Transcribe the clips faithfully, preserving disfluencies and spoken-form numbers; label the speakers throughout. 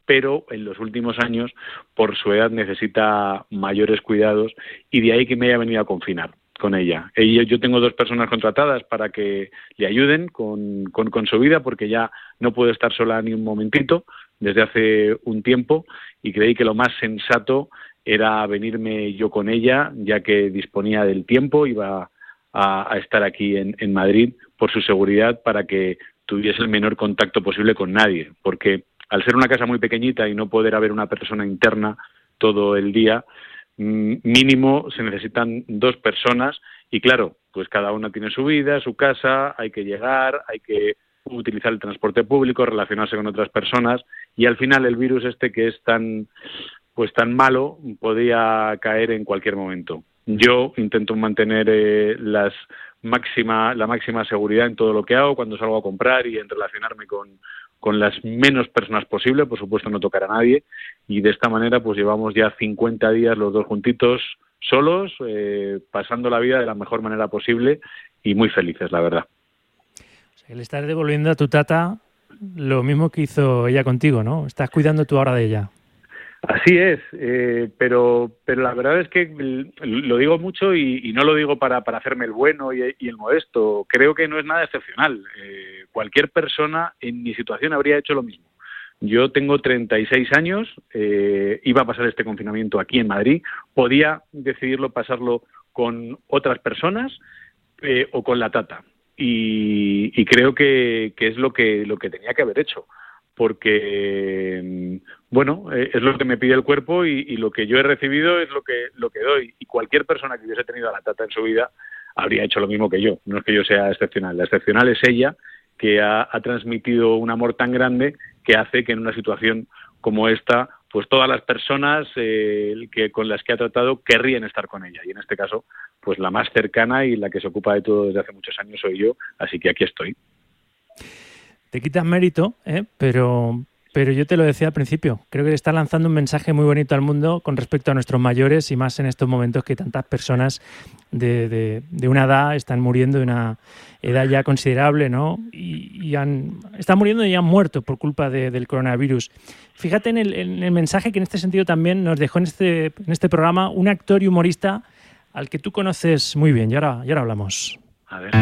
Speaker 1: pero en los últimos años, por su edad, necesita mayores cuidados y de ahí que me haya venido a confinar con ella. ella. Yo tengo dos personas contratadas para que le ayuden con, con, con su vida, porque ya no puedo estar sola ni un momentito desde hace un tiempo, y creí que lo más sensato era venirme yo con ella, ya que disponía del tiempo, iba a, a estar aquí en, en Madrid por su seguridad, para que tuviese el menor contacto posible con nadie, porque al ser una casa muy pequeñita y no poder haber una persona interna todo el día, mínimo se necesitan dos personas y claro, pues cada una tiene su vida, su casa, hay que llegar, hay que utilizar el transporte público, relacionarse con otras personas y al final el virus este que es tan pues tan malo podía caer en cualquier momento. Yo intento mantener eh, las máxima la máxima seguridad en todo lo que hago cuando salgo a comprar y en relacionarme con con las menos personas posible, por supuesto no tocar a nadie, y de esta manera pues llevamos ya cincuenta días los dos juntitos, solos, eh, pasando la vida de la mejor manera posible y muy felices, la verdad.
Speaker 2: O sea, le estás devolviendo a tu tata lo mismo que hizo ella contigo, ¿no? Estás cuidando tú ahora de ella.
Speaker 1: Así es, eh, pero pero la verdad es que lo digo mucho y, y no lo digo para, para hacerme el bueno y, y el modesto. Creo que no es nada excepcional. Eh, cualquier persona en mi situación habría hecho lo mismo. Yo tengo treinta y seis años, eh, iba a pasar este confinamiento aquí en Madrid, podía decidirlo pasarlo con otras personas eh, o con la tata. Y, y creo que, que es lo que lo que tenía que haber hecho. Porque, bueno, es lo que me pide el cuerpo y, y lo que yo he recibido es lo que lo que doy. Y cualquier persona que hubiese tenido a la tata en su vida habría hecho lo mismo que yo. No es que yo sea excepcional. La excepcional es ella, que ha, ha transmitido un amor tan grande que hace que en una situación como esta, pues todas las personas eh, que con las que ha tratado querrían estar con ella. Y en este caso, pues la más cercana y la que se ocupa de todo desde hace muchos años soy yo. Así que aquí estoy.
Speaker 2: Te quitas mérito, ¿eh? pero, pero yo te lo decía al principio, creo que le está lanzando un mensaje muy bonito al mundo con respecto a nuestros mayores y más en estos momentos que tantas personas de, de, de una edad están muriendo, de una edad ya considerable, ¿no? Y, y han, están muriendo y han muerto por culpa de, del coronavirus. Fíjate en el, en el mensaje que en este sentido también nos dejó en este, en este programa un actor y humorista al que tú conoces muy bien y ahora, y ahora hablamos.
Speaker 1: A ver...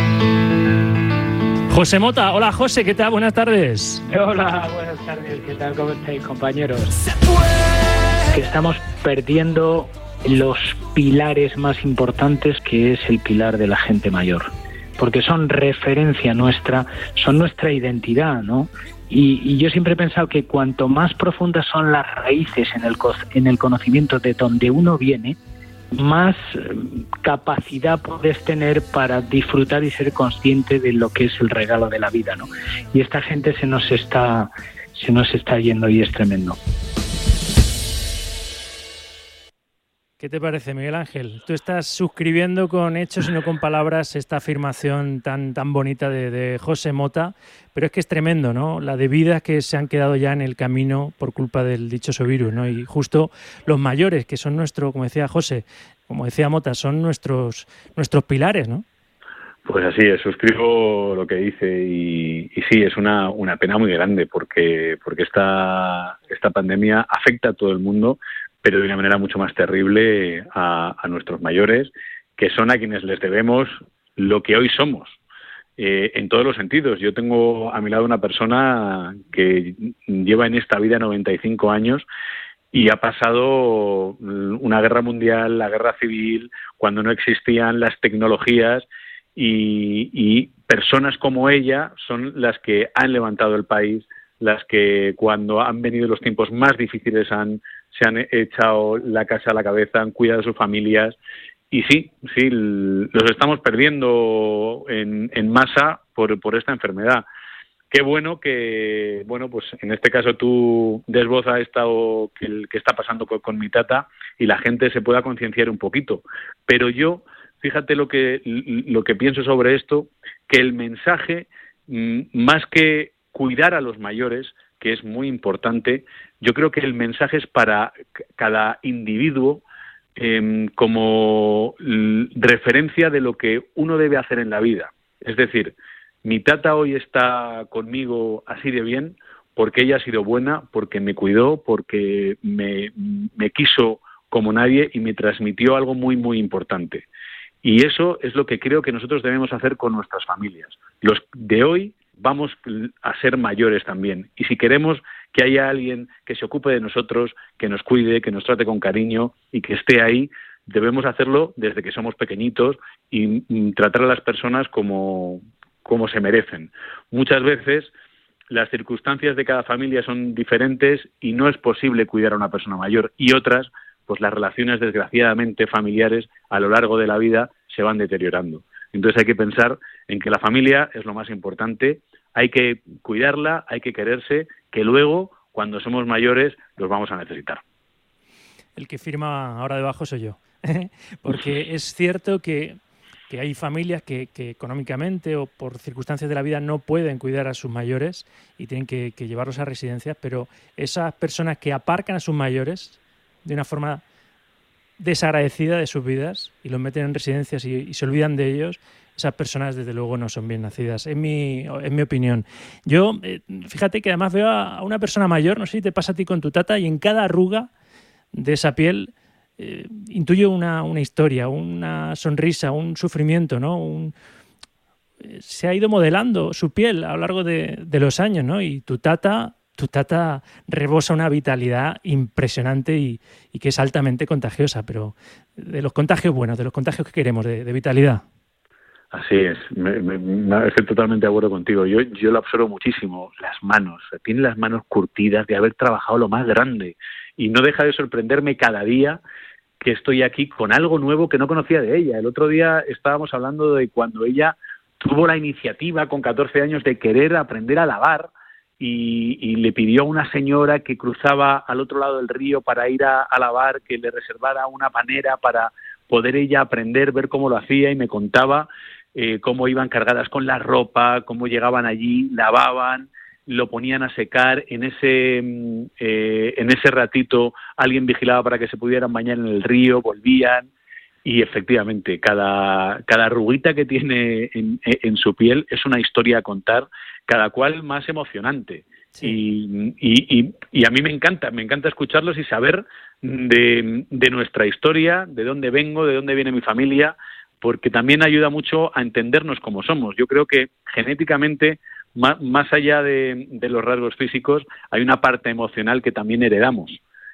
Speaker 2: José Mota, hola José, ¿qué tal? Buenas tardes.
Speaker 3: Hola, buenas tardes, ¿qué tal? ¿Cómo estáis, compañeros? Que estamos perdiendo los pilares más importantes, que es el pilar de la gente mayor, porque son referencia nuestra, son nuestra identidad, ¿no? Y, y yo siempre he pensado que cuanto más profundas son las raíces en el, en el conocimiento de donde uno viene, más capacidad puedes tener para disfrutar y ser consciente de lo que es el regalo de la vida, ¿no? Y esta gente se nos está se nos está yendo y es tremendo.
Speaker 2: ¿Qué te parece, Miguel Ángel? Tú estás suscribiendo con hechos y no con palabras esta afirmación tan, tan bonita de, de José Mota, pero es que es tremendo, ¿no? La de vidas que se han quedado ya en el camino por culpa del dichoso virus, ¿no? Y justo los mayores, que son nuestro, como decía José, como decía Mota, son nuestros, nuestros pilares, ¿no?
Speaker 1: Pues así es, suscribo lo que dice y, y sí, es una, una pena muy grande porque, porque esta, esta pandemia afecta a todo el mundo, pero de una manera mucho más terrible a, a nuestros mayores, que son a quienes les debemos lo que hoy somos, eh, en todos los sentidos. Yo tengo a mi lado una persona que lleva en esta vida noventa y cinco años y ha pasado una guerra mundial, la guerra civil, cuando no existían las tecnologías y, y personas como ella son las que han levantado el país, las que cuando han venido los tiempos más difíciles han se han echado la casa a la cabeza, han cuidado de sus familias y sí, sí, los estamos perdiendo en, en masa por, por esta enfermedad. Qué bueno que, bueno, pues en este caso tú des voz a esto que, que está pasando con, con mi tata y la gente se pueda concienciar un poquito. Pero yo, fíjate lo que, lo que pienso sobre esto, que el mensaje, más que cuidar a los mayores, que es muy importante, yo creo que el mensaje es para cada individuo eh, como referencia de lo que uno debe hacer en la vida. Es decir, mi tata hoy está conmigo así de bien porque ella ha sido buena, porque me cuidó, porque me, me quiso como nadie y me transmitió algo muy, muy importante. Y eso es lo que creo que nosotros debemos hacer con nuestras familias. Los de hoy vamos a ser mayores también. Y si queremos que haya alguien que se ocupe de nosotros, que nos cuide, que nos trate con cariño y que esté ahí, debemos hacerlo desde que somos pequeñitos y, y tratar a las personas como, como se merecen. Muchas veces las circunstancias de cada familia son diferentes y no es posible cuidar a una persona mayor, y otras, pues las relaciones desgraciadamente familiares a lo largo de la vida se van deteriorando. Entonces hay que pensar en que la familia es lo más importante, hay que cuidarla, hay que quererse, que luego, cuando somos mayores, los vamos a necesitar.
Speaker 2: El que firma ahora debajo soy yo, porque es cierto que, que hay familias que, que económicamente o por circunstancias de la vida no pueden cuidar a sus mayores y tienen que, que llevarlos a residencias, pero esas personas que aparcan a sus mayores de una forma desagradecida de sus vidas y los meten en residencias y, y se olvidan de ellos, esas personas desde luego no son bien nacidas, en mi, en mi opinión. Yo, eh, fíjate que además veo a una persona mayor, no sé si te pasa a ti con tu tata, y en cada arruga de esa piel eh, intuyo una, una historia, una sonrisa, un sufrimiento, ¿no? Un, eh, se ha ido modelando su piel a lo largo de, de los años, ¿no? Y tu tata... Tu tata rebosa una vitalidad impresionante y, y que es altamente contagiosa, pero de los contagios buenos, de los contagios que queremos, de, de vitalidad.
Speaker 1: Así es, me, me, me, estoy totalmente de acuerdo contigo. Yo, yo lo absorbo muchísimo, las manos, tiene las manos curtidas de haber trabajado lo más grande y no deja de sorprenderme cada día que estoy aquí con algo nuevo que no conocía de ella. El otro día estábamos hablando de cuando ella tuvo la iniciativa con catorce años de querer aprender a lavar. Y, y le pidió a una señora que cruzaba al otro lado del río para ir a, a lavar, que le reservara una panera para poder ella aprender, ver cómo lo hacía, y me contaba eh, cómo iban cargadas con la ropa, cómo llegaban allí, lavaban, lo ponían a secar, en ese, eh, en ese ratito alguien vigilaba para que se pudieran bañar en el río, volvían. Y efectivamente, cada, cada arruguita que tiene en, en su piel es una historia a contar, cada cual más emocionante. Sí. Y, y, y, y a mí me encanta, me encanta escucharlos y saber de, de nuestra historia, de dónde vengo, de dónde viene mi familia, porque también ayuda mucho a entendernos como somos. Yo creo que genéticamente, más, más allá de, de los rasgos físicos, hay una parte emocional que también heredamos.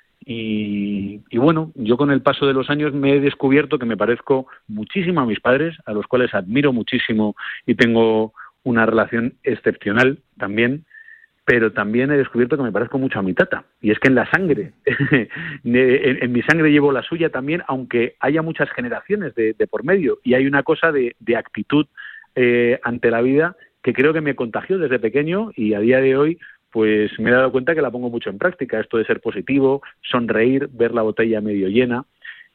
Speaker 1: Y, y bueno, yo con el paso de los años me he descubierto que me parezco muchísimo a mis padres, a los cuales admiro muchísimo y tengo una relación excepcional también, pero también he descubierto que me parezco mucho a mi tata. Y es que en la sangre, en, en mi sangre llevo la suya también, aunque haya muchas generaciones de, de por medio. Y hay una cosa de, de actitud eh, ante la vida que creo que me contagió desde pequeño y a día de hoy pues me he dado cuenta que la pongo mucho en práctica, esto de ser positivo, sonreír, ver la botella medio llena,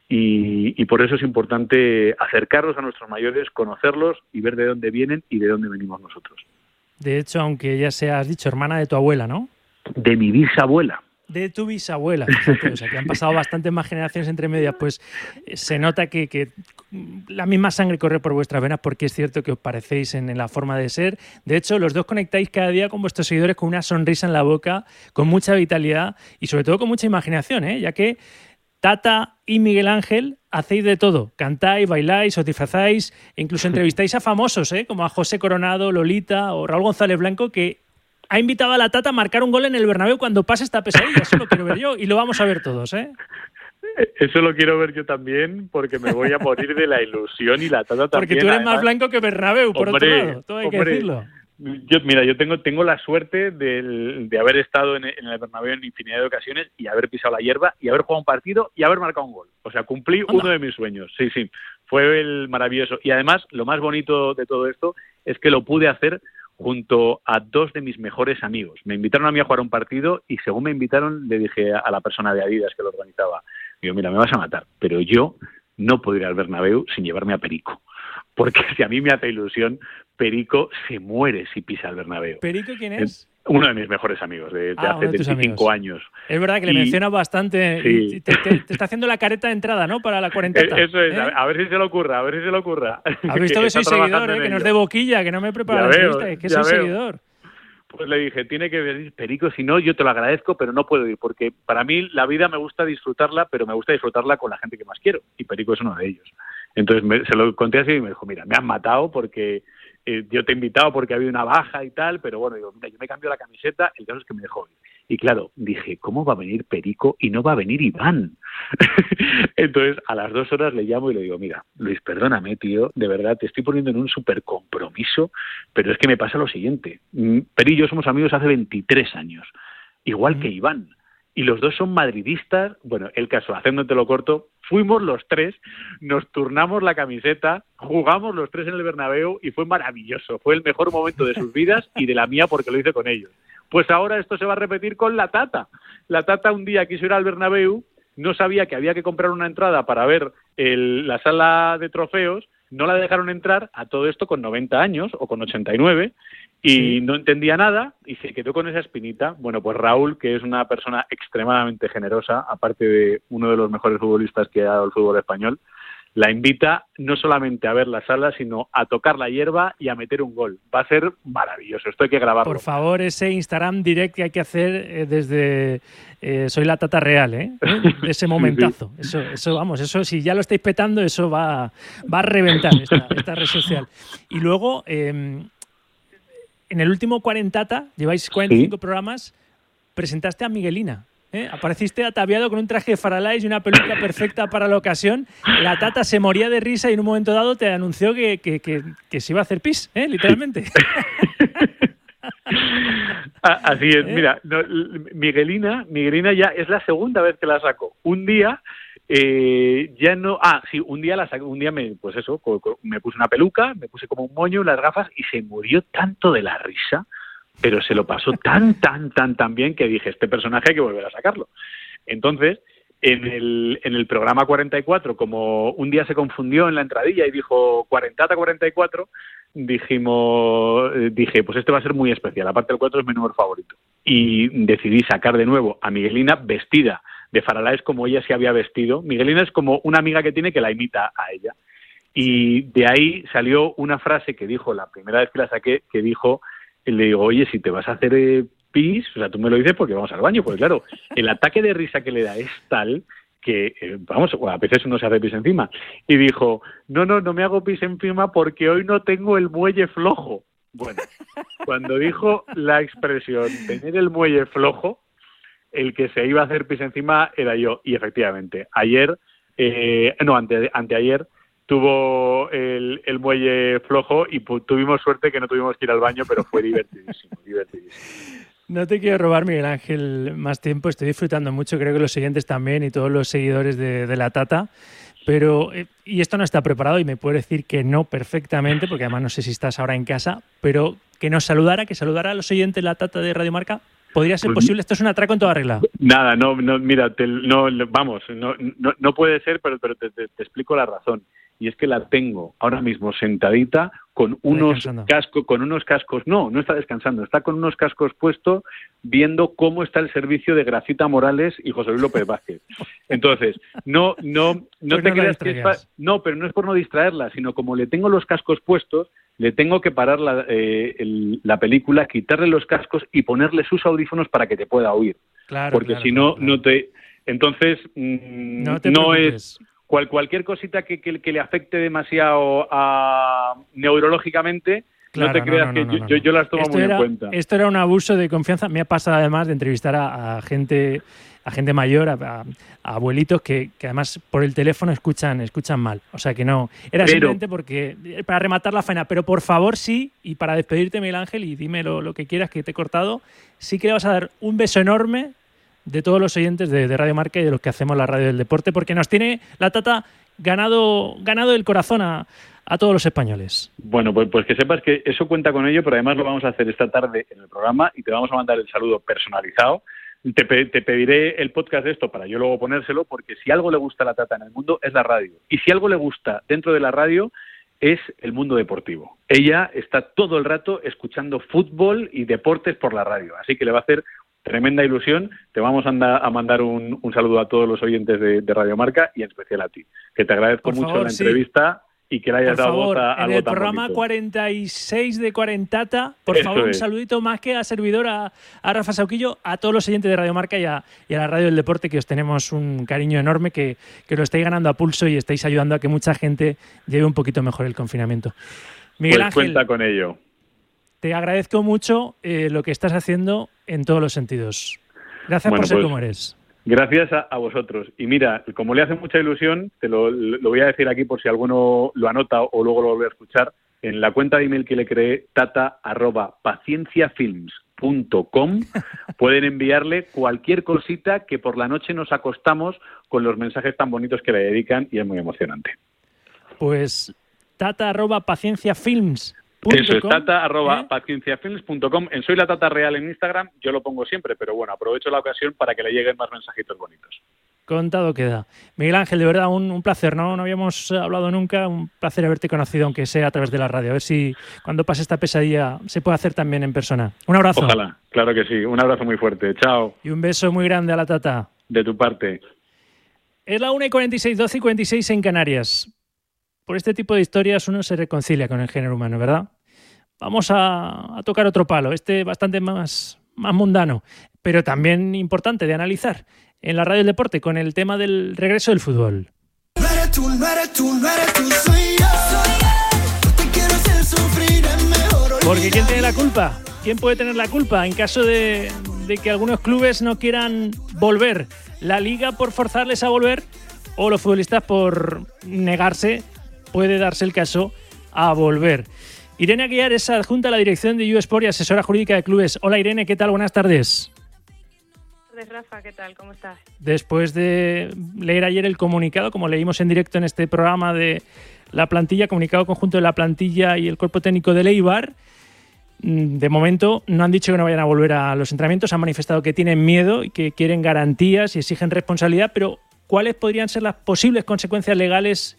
Speaker 1: y, y por eso es importante acercarnos a nuestros mayores, conocerlos y ver de dónde vienen y de dónde venimos nosotros.
Speaker 2: De hecho, aunque ya seas dicho hermana de tu abuela, ¿no?
Speaker 1: De mi bisabuela.
Speaker 2: De tu bisabuela, fíjate, o sea, que han pasado bastantes más generaciones entre medias, pues se nota que, que la misma sangre corre por vuestras venas, porque es cierto que os parecéis en, en la forma de ser. De hecho, los dos conectáis cada día con vuestros seguidores con una sonrisa en la boca, con mucha vitalidad y sobre todo con mucha imaginación, ¿eh? Ya que Tata y Miguel Ángel hacéis de todo, cantáis, bailáis, os disfrazáis e incluso entrevistáis a famosos, ¿eh? Como a José Coronado, Lolita o Raúl González Blanco, que ha invitado a la Tata a marcar un gol en el Bernabéu cuando pase esta pesadilla. Eso lo quiero ver yo y lo vamos a ver todos, ¿eh?
Speaker 1: Eso lo quiero ver yo también, porque me voy a morir de la ilusión y la Tata también.
Speaker 2: Porque tú eres
Speaker 1: además,
Speaker 2: más blanco que Bernabéu, por
Speaker 1: hombre,
Speaker 2: otro lado. Todo hay
Speaker 1: hombre,
Speaker 2: que decirlo.
Speaker 1: Yo, mira, yo tengo tengo la suerte de, de haber estado en, en el Bernabéu en infinidad de ocasiones y haber pisado la hierba y haber jugado un partido y haber marcado un gol. O sea, cumplí Anda. uno de mis sueños. Sí, sí. Fue el maravilloso. Y además, lo más bonito de todo esto es que lo pude hacer junto a dos de mis mejores amigos. Me invitaron a mí a jugar un partido y según me invitaron le dije a la persona de Adidas que lo organizaba, digo, mira, me vas a matar, pero yo no puedo ir al Bernabéu sin llevarme a Perico. Porque si a mí me hace ilusión, Perico se muere si pisa el Bernabéu.
Speaker 2: ¿Perico quién es?
Speaker 1: Uno de mis mejores amigos, de, de
Speaker 2: ah,
Speaker 1: hace veinticinco años.
Speaker 2: Es verdad que le y, mencionas bastante. Sí. Y te, te, te está haciendo la careta de entrada, ¿no? Para la cuarentena.
Speaker 1: Eso es,
Speaker 2: ¿eh?
Speaker 1: a ver si se le ocurra, a ver si se le ocurra.
Speaker 2: Has visto que, que soy seguidor, ¿eh? Que no es de boquilla, que no me prepara la entrevista, es que soy veo. seguidor.
Speaker 1: Pues le dije, tiene que venir Perico, si no, yo te lo agradezco, pero no puedo ir, porque para mí la vida me gusta disfrutarla, pero me gusta disfrutarla con la gente que más quiero, y Perico es uno de ellos. Entonces me, se lo conté así y me dijo, mira, me han matado porque eh, yo te he invitado porque había una baja y tal, pero bueno, digo, mira, yo me cambio la camiseta, el caso es que me dejó ir. Y claro, dije, ¿cómo va a venir Perico y no va a venir Iván? Entonces, a las dos horas le llamo y le digo, mira, Luis, perdóname, tío, de verdad, te estoy poniendo en un súper compromiso, pero es que me pasa lo siguiente. Peri y yo somos amigos hace veintitrés años, igual mm. que Iván. Y los dos son madridistas. Bueno, el caso, haciéndotelo corto, fuimos los tres, nos turnamos la camiseta, jugamos los tres en el Bernabéu y fue maravilloso. Fue el mejor momento de sus vidas y de la mía porque lo hice con ellos. Pues ahora esto se va a repetir con la Tata. La Tata un día quiso ir al Bernabéu, no sabía que había que comprar una entrada para ver el, la sala de trofeos, no la dejaron entrar, a todo esto con noventa años o con ochenta y nueve, y sí. no entendía nada y se quedó con esa espinita. Bueno, pues Raúl, que es una persona extremadamente generosa, aparte de uno de los mejores futbolistas que ha dado el fútbol español, la invita no solamente a ver la sala, sino a tocar la hierba y a meter un gol. Va a ser maravilloso, esto hay que grabarlo.
Speaker 2: Por favor, ese Instagram direct que hay que hacer eh, desde eh, Soy la Tata Real, ¿eh? Ese momentazo. Sí, sí. Eso, eso, vamos, eso si ya lo estáis petando, eso va, va a reventar esta, esta red social. Y luego, eh, en el último cuarentata, lleváis cuarenta y cinco ¿Sí? programas, presentaste a Miguelina. ¿Eh? Apareciste ataviado con un traje de Faralaes y una peluca perfecta para la ocasión. La Tata se moría de risa y en un momento dado te anunció que, que, que, que se iba a hacer pis, ¿eh? Literalmente.
Speaker 1: Así es, ¿Eh? Mira, no, Miguelina, Miguelina ya es la segunda vez que la saco. Un día eh, ya no, ah, sí, un día la saco, un día me, pues eso, me puse una peluca, me puse como un moño, las gafas y se murió tanto de la risa. Pero se lo pasó tan, tan, tan, tan bien que dije, este personaje hay que volver a sacarlo. Entonces, en el, en el programa cuarenta y cuatro, como un día se confundió en la entradilla y dijo cuarentata cuarenta y cuatro, dijimos, dije, pues este va a ser muy especial, aparte el cuatro es mi número favorito. Y decidí sacar de nuevo a Miguelina vestida de Faralaes como ella se había vestido. Miguelina es como una amiga que tiene que la imita a ella. Y de ahí salió una frase que dijo, la primera vez que la saqué, que dijo... Le digo, oye, si te vas a hacer eh, pis, o sea, tú me lo dices porque vamos al baño, porque claro, el ataque de risa que le da es tal que, eh, vamos, a veces uno se hace pis encima. Y dijo, no, no, no me hago pis encima porque hoy no tengo el muelle flojo. Bueno, cuando dijo la expresión tener el muelle flojo, el que se iba a hacer pis encima era yo. Y efectivamente, ayer, eh, no, ante, anteayer, tuvo el, el muelle flojo y pu- tuvimos suerte que no tuvimos que ir al baño, pero fue divertidísimo, divertidísimo.
Speaker 2: No te quiero robar, Miguel Ángel, más tiempo. Estoy disfrutando mucho, creo que los siguientes también y todos los seguidores de, de la Tata. Pero, eh, y esto no está preparado y me puede decir que no perfectamente, porque además no sé si estás ahora en casa, pero que nos saludara, que saludara a los oyentes de la Tata de Radio Marca. ¿Podría ser posible? Esto es un atraco en toda regla.
Speaker 1: Nada, no, no mira, te, no, vamos, no, no, no puede ser, pero, pero te, te, te explico la razón. Y es que la tengo ahora mismo sentadita con unos cascos, con unos cascos, no, no está descansando, está con unos cascos puestos viendo cómo está el servicio de Gracita Morales y José Luis López Vázquez. Entonces, no, no, no pues te no creas que es pa- no, pero no es por no distraerla, sino como le tengo los cascos puestos, le tengo que parar la, eh, el, la película, quitarle los cascos y ponerle sus audífonos para que te pueda oír. Claro, porque claro, si no, claro. no te, entonces mmm, no, te no es Cual, cualquier cosita que, que, que le afecte demasiado a, neurológicamente, claro, no te creas no, no, que no, no, yo, yo, yo las tomo
Speaker 2: esto
Speaker 1: muy
Speaker 2: era,
Speaker 1: en cuenta.
Speaker 2: Esto era un abuso de confianza. Me ha pasado además de entrevistar a, a gente a gente mayor, a, a, a abuelitos que, que además por el teléfono escuchan escuchan mal. O sea que no, era pero, simplemente porque para rematar la faena. Pero por favor sí, y para despedirte, Miguel Ángel, y dime lo, lo que quieras que te he cortado, sí que le vas a dar un beso enorme de todos los oyentes de, de Radio Marca y de los que hacemos la radio del deporte, porque nos tiene la Tata ganado ganado el corazón a, a todos los españoles.
Speaker 1: Bueno, pues, pues que sepas que eso cuenta con ello, pero además lo vamos a hacer esta tarde en el programa y te vamos a mandar el saludo personalizado. Te, pe- te pediré el podcast de esto para yo luego ponérselo, porque si algo le gusta a la Tata en el mundo es la radio. Y si algo le gusta dentro de la radio es el mundo deportivo. Ella está todo el rato escuchando fútbol y deportes por la radio, así que le va a hacer tremenda ilusión. Te vamos a, anda, a mandar un, un saludo a todos los oyentes de, de Radio Marca y en especial a ti, que te agradezco Por mucho favor, la entrevista y que le hayas
Speaker 2: por
Speaker 1: dado
Speaker 2: favor,
Speaker 1: voz a
Speaker 2: en
Speaker 1: algo
Speaker 2: el
Speaker 1: tan
Speaker 2: programa
Speaker 1: bonito.
Speaker 2: cuarenta y seis de Cuarentata, por
Speaker 1: Eso
Speaker 2: favor, un
Speaker 1: es.
Speaker 2: saludito más que a servidor, a, a Rafa Sauquillo, a todos los oyentes de Radio Marca y a, y a la Radio del Deporte, que os tenemos un cariño enorme, que, que lo estáis ganando a pulso y estáis ayudando a que mucha gente lleve un poquito mejor el confinamiento. Miguel
Speaker 1: Pues
Speaker 2: Ángel,
Speaker 1: cuenta con ello.
Speaker 2: te agradezco mucho eh, lo que estás haciendo en todos los sentidos. Gracias
Speaker 1: Bueno,
Speaker 2: por ser
Speaker 1: pues,
Speaker 2: como eres.
Speaker 1: Gracias a, a vosotros. Y mira, como le hace mucha ilusión, te lo, lo voy a decir aquí por si alguno lo anota o luego lo vuelve a escuchar, en la cuenta de email que le creé, tata arroba pacienciafilms punto com, pueden enviarle cualquier cosita que por la noche nos acostamos con los mensajes tan bonitos que le dedican y es muy emocionante.
Speaker 2: Pues tata arroba pacienciafilms.
Speaker 1: Eso es, tata arroba
Speaker 2: ¿eh?
Speaker 1: pacienciafilms punto com. En Soy la Tata Real en Instagram, yo lo pongo siempre, pero bueno, aprovecho la ocasión para que le lleguen más mensajitos bonitos.
Speaker 2: Contado queda. Miguel Ángel, de verdad, un, un placer, ¿no? No habíamos hablado nunca, un placer haberte conocido, aunque sea a través de la radio. A ver si cuando pase esta pesadilla se puede hacer también en persona. Un abrazo.
Speaker 1: Ojalá, claro que sí. Un abrazo muy fuerte. Chao.
Speaker 2: Y un beso muy grande a la Tata.
Speaker 1: De tu parte.
Speaker 2: Es la una y cuarenta y seis, doce y cuarenta y seis en Canarias. Por este tipo de historias uno se reconcilia con el género humano, ¿verdad? Vamos a, a tocar otro palo, este bastante más, más mundano, pero también importante de analizar en la radio del deporte con el tema del regreso del fútbol.
Speaker 4: No eres tú, no eres tú, no eres tú, soy yo. No te quiero hacer sufrir, es mejor olvidar.
Speaker 2: Porque ¿quién tiene la culpa? ¿Quién puede tener la culpa en caso de, de que algunos clubes no quieran volver? ¿La Liga por forzarles a volver o los futbolistas por negarse? Puede darse el caso a volver. Irene Aguiar es adjunta a la dirección de YouSport y asesora jurídica de clubes. Hola Irene, ¿qué tal? Buenas tardes.
Speaker 5: Buenas tardes, Rafa, ¿qué tal? ¿Cómo estás?
Speaker 2: Después de leer ayer el comunicado, como leímos en directo en este programa de la plantilla, comunicado conjunto de la plantilla y el cuerpo técnico del Eibar, de momento no han dicho que no vayan a volver a los entrenamientos, han manifestado que tienen miedo y que quieren garantías y exigen responsabilidad, pero ¿cuáles podrían ser las posibles consecuencias legales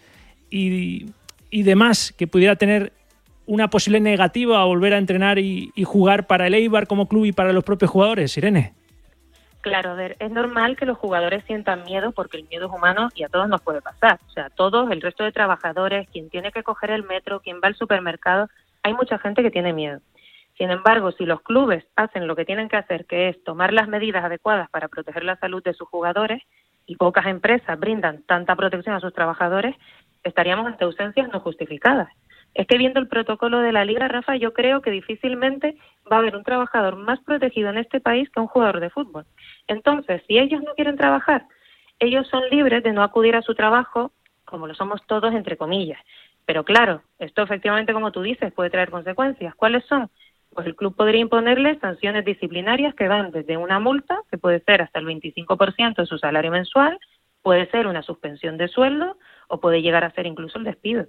Speaker 2: y, y demás que pudiera tener una posible negativa a volver a entrenar y, y jugar para el Eibar como club y para los propios jugadores, Irene?
Speaker 5: Claro, a ver, es normal que los jugadores sientan miedo porque el miedo es humano y a todos nos puede pasar. O sea, todos, el resto de trabajadores, quien tiene que coger el metro, quien va al supermercado, hay mucha gente que tiene miedo. Sin embargo, si los clubes hacen lo que tienen que hacer, que es tomar las medidas adecuadas para proteger la salud de sus jugadores, y pocas empresas brindan tanta protección a sus trabajadores, estaríamos ante ausencias no justificadas. Es que viendo el protocolo de la Liga, Rafa, yo creo que difícilmente va a haber un trabajador más protegido en este país que un jugador de fútbol. Entonces, si ellos no quieren trabajar, ellos son libres de no acudir a su trabajo, como lo somos todos, entre comillas. Pero claro, esto efectivamente, como tú dices, puede traer consecuencias. ¿Cuáles son? Pues el club podría imponerles sanciones disciplinarias que van desde una multa, que puede ser hasta el veinticinco por ciento de su salario mensual, puede ser una suspensión de sueldo o puede llegar a ser incluso el despido.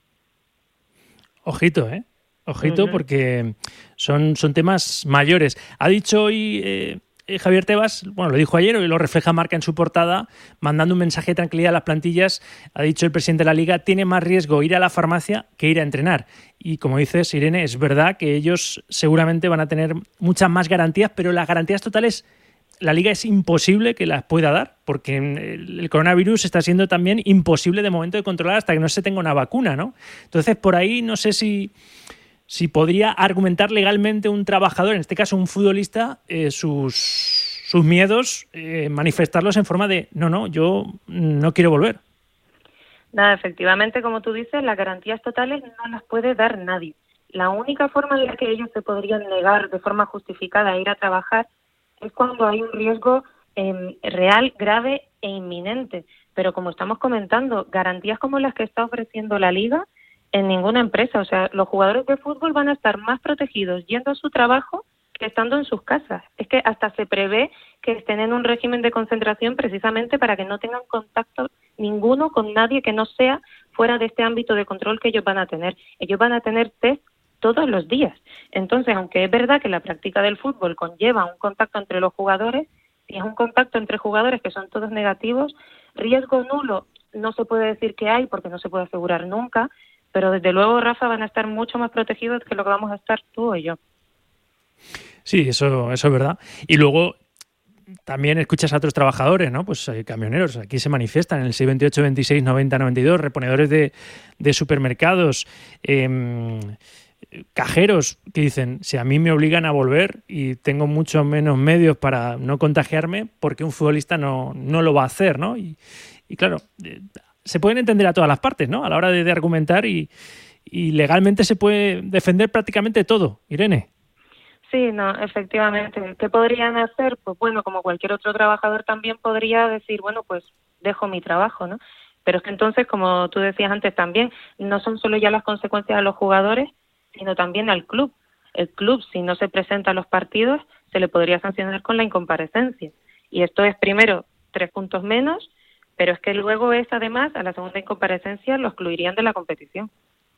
Speaker 2: Ojito, ¿eh? Ojito,
Speaker 5: Uh-huh.
Speaker 2: porque son, son temas mayores. Ha dicho hoy eh, eh, Javier Tebas, bueno, lo dijo ayer, hoy lo refleja Marca en su portada, mandando un mensaje de tranquilidad a las plantillas. Ha dicho el presidente de la Liga, tiene más riesgo ir a la farmacia que ir a entrenar. Y como dices, Irene, es verdad que ellos seguramente van a tener muchas más garantías, pero las garantías totales la Liga es imposible que las pueda dar, porque el, el coronavirus está siendo también imposible de momento de controlar hasta que no se tenga una vacuna, ¿no? Entonces, por ahí no sé si, si podría argumentar legalmente un trabajador, en este caso un futbolista, eh, sus, sus miedos, eh, manifestarlos en forma de, no, no, yo no quiero volver.
Speaker 5: Nada, efectivamente, como tú dices, las garantías totales no las puede dar nadie. La única forma en la que ellos se podrían negar de forma justificada a ir a trabajar es cuando hay un riesgo eh, real, grave e inminente. Pero como estamos comentando, garantías como las que está ofreciendo la Liga en ninguna empresa. O sea, los jugadores de fútbol van a estar más protegidos yendo a su trabajo que estando en sus casas. Es que hasta se prevé que estén en un régimen de concentración precisamente para que no tengan contacto ninguno con nadie que no sea fuera de este ámbito de control que ellos van a tener. Ellos van a tener test todos los días. Entonces, aunque es verdad que la práctica del fútbol conlleva un contacto entre los jugadores, si es un contacto entre jugadores que son todos negativos, riesgo nulo no se puede decir que hay porque no se puede asegurar nunca, pero desde luego, Rafa, van a estar mucho más protegidos que lo que vamos a estar tú o yo.
Speaker 2: Sí, eso, eso es verdad. Y luego también escuchas a otros trabajadores, ¿no? Pues hay camioneros, aquí se manifiestan en el seis veintiocho, veintiséis, noventa, noventa y dos, reponedores de, de supermercados, eh, cajeros que dicen, si a mí me obligan a volver y tengo mucho menos medios para no contagiarme, ¿por qué un futbolista no, no lo va a hacer, ¿no? Y, y claro, eh, se pueden entender a todas las partes, ¿no? A la hora de, de argumentar y, y legalmente se puede defender prácticamente todo. Irene.
Speaker 5: Sí, no, efectivamente. ¿Qué podrían hacer? Pues bueno, como cualquier otro trabajador también podría decir, bueno, pues dejo mi trabajo, ¿no? Pero es que entonces, como tú decías antes también, no son solo ya las consecuencias a los jugadores, sino también al club. El club, si no se presenta a los partidos, se le podría sancionar con la incomparecencia. Y esto es, primero, tres puntos menos, pero es que luego es, además, a la segunda incomparecencia lo excluirían de la competición.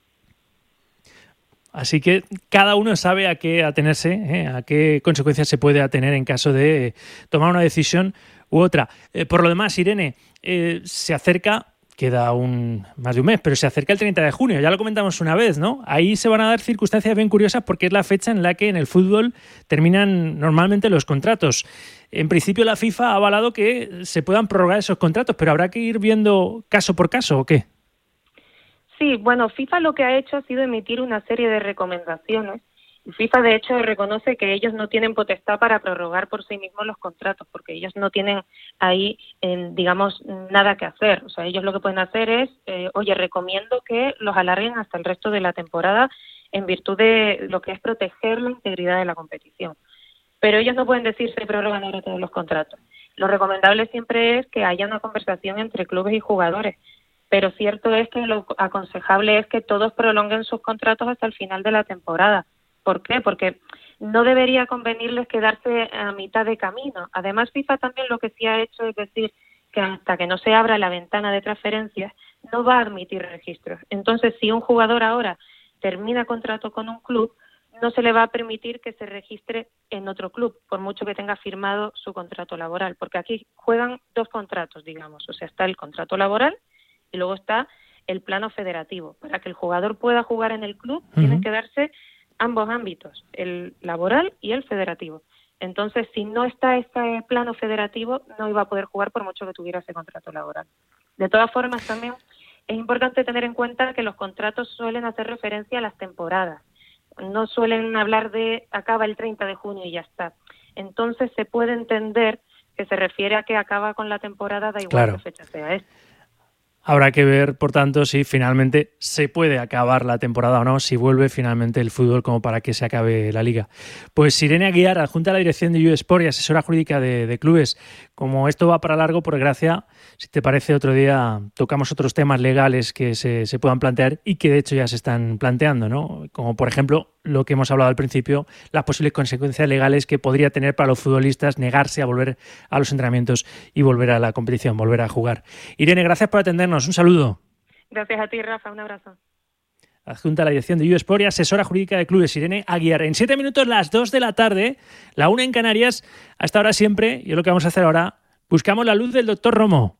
Speaker 2: Así que cada uno sabe a qué atenerse, ¿eh? A qué consecuencias se puede atener en caso de tomar una decisión u otra. Eh, por lo demás, Irene, eh, se acerca... Queda un más de un mes, pero se acerca el treinta de junio, ya lo comentamos una vez, ¿no? Ahí se van a dar circunstancias bien curiosas porque es la fecha en la que en el fútbol terminan normalmente los contratos. En principio la FIFA ha avalado que se puedan prorrogar esos contratos, pero habrá que ir viendo caso por caso, ¿o qué?
Speaker 5: Sí, bueno, FIFA lo que ha hecho ha sido emitir una serie de recomendaciones. Y FIFA, de hecho, reconoce que ellos no tienen potestad para prorrogar por sí mismos los contratos, porque ellos no tienen ahí, eh, digamos, nada que hacer. O sea, ellos lo que pueden hacer es, eh, oye, recomiendo que los alarguen hasta el resto de la temporada en virtud de lo que es proteger la integridad de la competición. Pero ellos no pueden decir se prorrogan ahora todos los contratos. Lo recomendable siempre es que haya una conversación entre clubes y jugadores. Pero cierto es que lo aconsejable es que todos prolonguen sus contratos hasta el final de la temporada. ¿Por qué? Porque no debería convenirles quedarse a mitad de camino. Además, FIFA también lo que sí ha hecho es decir que hasta que no se abra la ventana de transferencias no va a admitir registros. Entonces, si un jugador ahora termina contrato con un club, no se le va a permitir que se registre en otro club, por mucho que tenga firmado su contrato laboral, porque aquí juegan dos contratos, digamos. O sea, está el contrato laboral y luego está el plano federativo. Para que el jugador pueda jugar en el club, uh-huh. tienen que darse ambos ámbitos, el laboral y el federativo. Entonces, si no está este plano federativo, no iba a poder jugar por mucho que tuviera ese contrato laboral. De todas formas, también es importante tener en cuenta que los contratos suelen hacer referencia a las temporadas. No suelen hablar de acaba el treinta de junio y ya está. Entonces, se puede entender que se refiere a que acaba con la temporada, da igual
Speaker 2: claro.
Speaker 5: qué fecha sea esta.
Speaker 2: Habrá que ver, por tanto, si finalmente se puede acabar la temporada o no, si vuelve finalmente el fútbol como para que se acabe la liga. Pues Irene Aguiar, adjunta a la dirección de U-Sport y asesora jurídica de, de clubes. Como esto va para largo, por gracia, si te parece, otro día tocamos otros temas legales que se, se puedan plantear y que de hecho ya se están planteando, ¿no? Como por ejemplo lo que hemos hablado al principio, las posibles consecuencias legales que podría tener para los futbolistas negarse a volver a los entrenamientos y volver a la competición, volver a jugar. Irene, gracias por atendernos. Un saludo.
Speaker 5: Gracias a ti, Rafa. Un abrazo.
Speaker 2: Adjunta a la dirección de U-Sport y asesora jurídica de clubes, Irene Aguiar. En siete minutos, las dos de la tarde, la una en Canarias. Hasta ahora siempre, y es lo que vamos a hacer ahora, buscamos la luz del doctor Romo.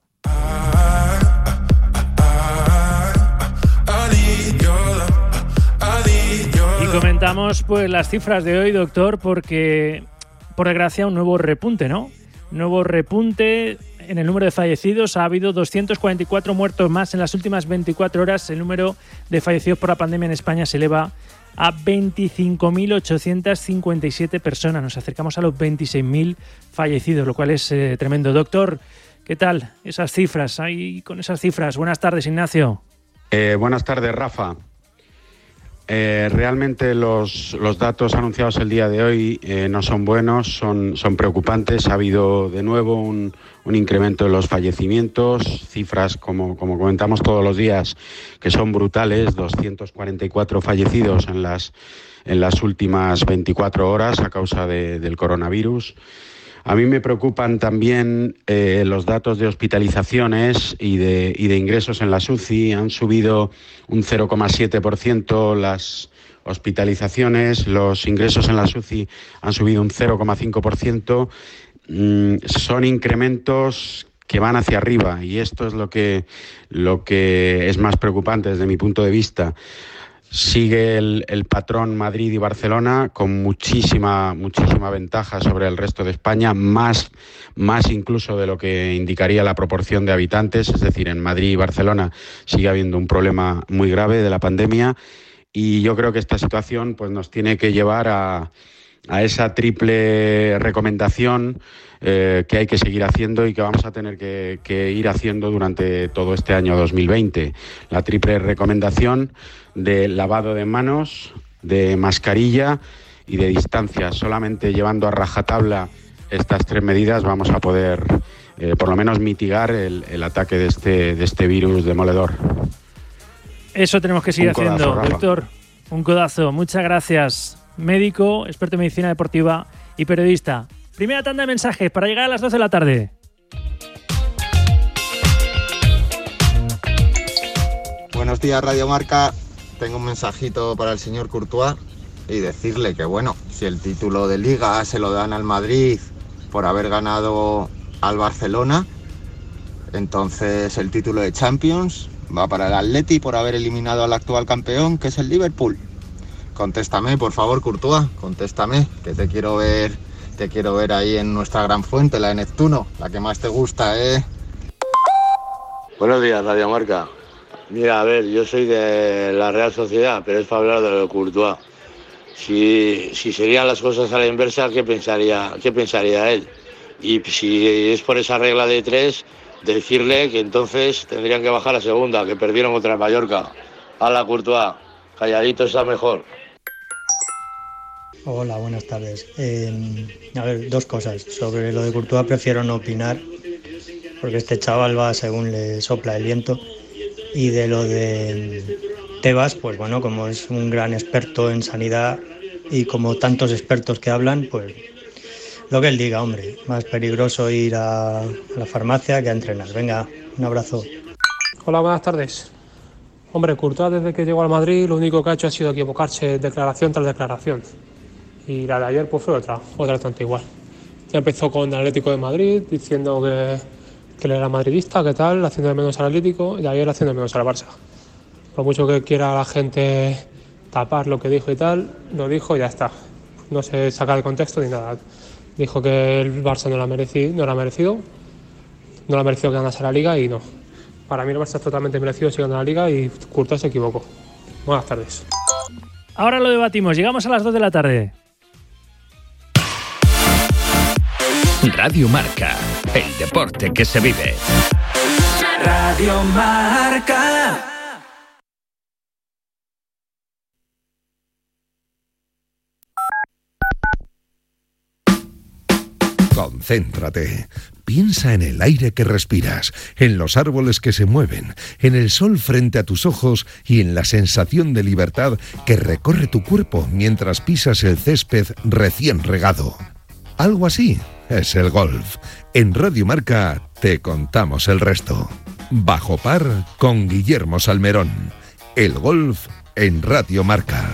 Speaker 2: Y comentamos pues las cifras de hoy, doctor, porque por desgracia un nuevo repunte, ¿no? Nuevo repunte en el número de fallecidos. Ha habido doscientos cuarenta y cuatro muertos más en las últimas veinticuatro horas. El número de fallecidos por la pandemia en España se eleva a veinticinco mil ochocientas cincuenta y siete personas. Nos acercamos a los veintiséis mil fallecidos, lo cual es eh, tremendo. Doctor, ¿qué tal esas cifras? Ahí con esas cifras. Buenas tardes, Ignacio.
Speaker 6: Eh, buenas tardes, Rafa. Eh, realmente los, los datos anunciados el día de hoy eh, no son buenos, son, son preocupantes. Ha habido de nuevo un, un incremento de los fallecimientos, cifras como, como comentamos todos los días que son brutales, doscientos cuarenta y cuatro fallecidos en las, en las últimas veinticuatro horas a causa de, del coronavirus. A mí me preocupan también eh, los datos de hospitalizaciones y de, y de ingresos en las U C I. Han subido un cero coma siete por ciento las hospitalizaciones, los ingresos en las U C I han subido un cero coma cinco por ciento. Mm, son incrementos que van hacia arriba y esto es lo que, lo que es más preocupante desde mi punto de vista. Sigue el, el patrón Madrid y Barcelona con muchísima, muchísima ventaja sobre el resto de España, más, más incluso de lo que indicaría la proporción de habitantes. Es decir, en Madrid y Barcelona sigue habiendo un problema muy grave de la pandemia y yo creo que esta situación pues, nos tiene que llevar a, a esa triple recomendación eh, que hay que seguir haciendo y que vamos a tener que, que ir haciendo durante todo este año dos mil veinte. La triple recomendación de lavado de manos, de mascarilla y de distancia. Solamente llevando a rajatabla estas tres medidas vamos a poder eh, por lo menos mitigar el, el ataque de este, de este virus demoledor.
Speaker 2: Eso tenemos que seguir
Speaker 6: Un codazo,
Speaker 2: haciendo,
Speaker 6: Rafa.
Speaker 2: doctor. Un codazo. Muchas gracias. Médico, experto en medicina deportiva y periodista. Primera tanda de mensajes para llegar a las doce de la tarde.
Speaker 7: Buenos días, Radio Marca. Tengo un mensajito para el señor Courtois y decirle que, bueno, si el título de Liga se lo dan al Madrid por haber ganado al Barcelona, entonces el título de Champions va para el Atleti por haber eliminado al actual campeón, que es el Liverpool. Contéstame, por favor, Courtois, contéstame, que te quiero ver, te quiero ver ahí en nuestra gran fuente, la de Neptuno, la que más te gusta, ¿eh?
Speaker 8: Buenos días, Radio Marca. Mira, a ver, yo soy de la Real Sociedad, pero es para hablar de lo de Courtois. Si, si serían las cosas a la inversa, ¿qué pensaría, qué pensaría él? Y si es por esa regla de tres, decirle que entonces tendrían que bajar a segunda, que perdieron contra el Mallorca. A la Courtois, calladito está mejor.
Speaker 9: Hola, buenas tardes. Eh, a ver, dos cosas. Sobre lo de Courtois prefiero no opinar, porque este chaval va según le sopla el viento. Y de lo de Tebas, pues bueno, como es un gran experto en sanidad y como tantos expertos que hablan, pues lo que él diga, hombre. Más peligroso ir a, a la farmacia que a entrenar. Venga, un abrazo.
Speaker 10: Hola, buenas tardes. Hombre, Courtois desde que llegó al Madrid lo único que ha hecho ha sido equivocarse declaración tras declaración. Y la de ayer pues fue otra, otra bastante igual. Ya empezó con el Atlético de Madrid diciendo que, que él era madridista, que tal, haciendo de menos al Atlético, y ayer haciendo de menos al Barça. Por mucho que quiera la gente tapar lo que dijo y tal, lo dijo y ya está. No se saca el contexto ni nada. Dijo que el Barça no lo ha merecido, no lo ha merecido, no lo ha merecido que ganase la Liga y no. Para mí el Barça es totalmente merecido si gana la Liga y Courtois se equivocó. Buenas tardes.
Speaker 2: Ahora lo debatimos. Llegamos a las dos de la tarde.
Speaker 11: Radio Marca, el deporte que se vive.
Speaker 4: Radio Marca.
Speaker 12: Concéntrate. Piensa en el aire que respiras, en los árboles que se mueven, en el sol frente a tus ojos y en la sensación de libertad que recorre tu cuerpo mientras pisas el césped recién regado. Algo así es el golf. En Radio Marca te contamos el resto. Bajo par con Guillermo Salmerón. El golf en Radio Marca.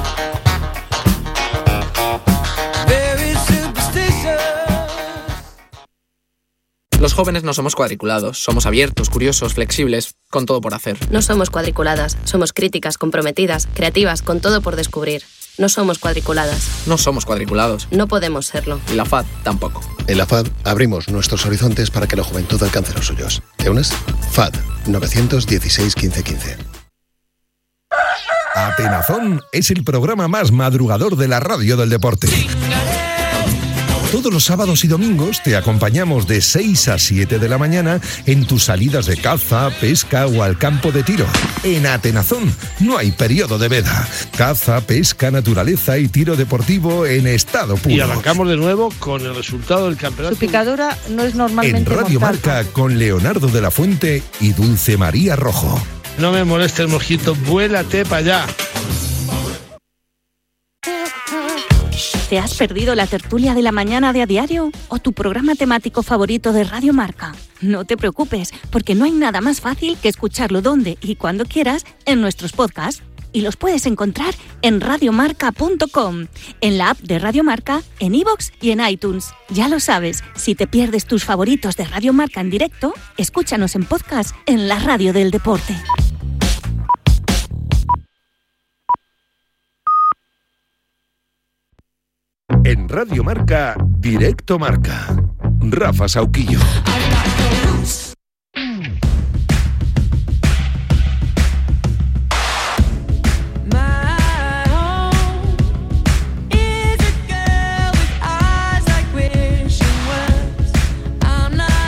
Speaker 13: Los jóvenes no somos cuadriculados, somos abiertos, curiosos, flexibles, con todo por hacer.
Speaker 14: No somos cuadriculadas, somos críticas, comprometidas, creativas, con todo por descubrir. No somos cuadriculadas.
Speaker 13: No somos cuadriculados.
Speaker 14: No podemos serlo.
Speaker 13: Y la F A D tampoco.
Speaker 15: En la F A D abrimos nuestros horizontes para que la juventud alcance los suyos. ¿Te unes? F A D nueve uno seis, quince, quince.
Speaker 12: Atenazón es el programa más madrugador de la radio del deporte. Todos los sábados y domingos te acompañamos de seis a siete de la mañana en tus salidas de caza, pesca o al campo de tiro. En Atenazón no hay periodo de veda. Caza, pesca, naturaleza y tiro deportivo en estado puro.
Speaker 16: Y arrancamos de nuevo con el resultado del campeonato.
Speaker 17: Su picadora no es normalmente
Speaker 12: En Radio
Speaker 17: mortal.
Speaker 12: Marca con Leonardo de la Fuente y Dulce María Rojo.
Speaker 16: No me moleste el mosquito, vuélate para allá.
Speaker 18: ¿Te has perdido la tertulia de la mañana de A Diario o tu programa temático favorito de Radio Marca? No te preocupes, porque no hay nada más fácil que escucharlo donde y cuando quieras en nuestros podcasts. Y los puedes encontrar en radiomarca punto com, en la app de Radio Marca, en iVoox y en iTunes. Ya lo sabes, si te pierdes tus favoritos de Radio Marca en directo, escúchanos en podcast en la radio del deporte.
Speaker 12: En Radio Marca, Directo Marca. Rafa Sauquillo.